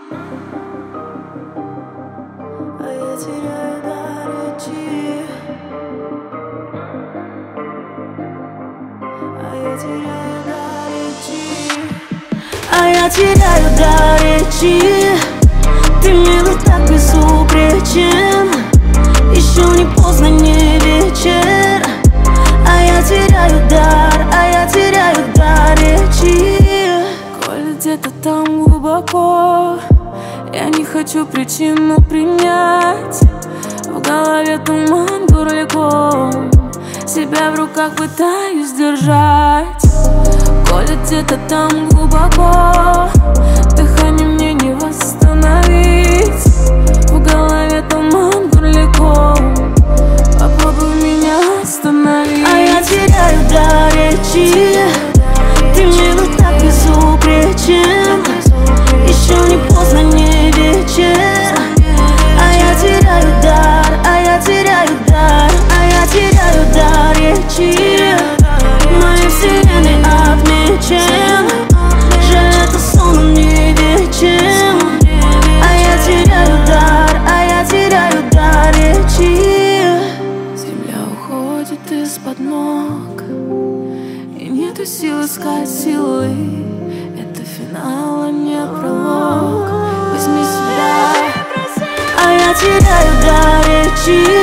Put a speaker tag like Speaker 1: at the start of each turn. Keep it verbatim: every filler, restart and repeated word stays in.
Speaker 1: А я теряю дар речи. А я теряю дар речи. А я теряю дар речи. Ты милый так безупречен. Еще не поздно, не вечер. А я теряю дар, а я теряю дар речи. Коль где-то там глубоко, я не хочу причину принять. В голове туман бурляком, себя в руках пытаюсь держать. Коль где-то там глубоко, дыхание мне не восстановить. В голове туман бурляком, попробуй меня остановить. А я теряю дар речи. Ты милый так безупречен. Еще не поздно, не вечер. А я теряю дар, а я теряю дар, а я теряю дар речи. В моей вселенной отмечен. Жаль, это сон, он не вечен. А я теряю дар, а я теряю дар речи. Земля уходит из-под ног, и нету сил искать силы. Это финал, а не пролог. Возьми себя. А я теряю дар речи.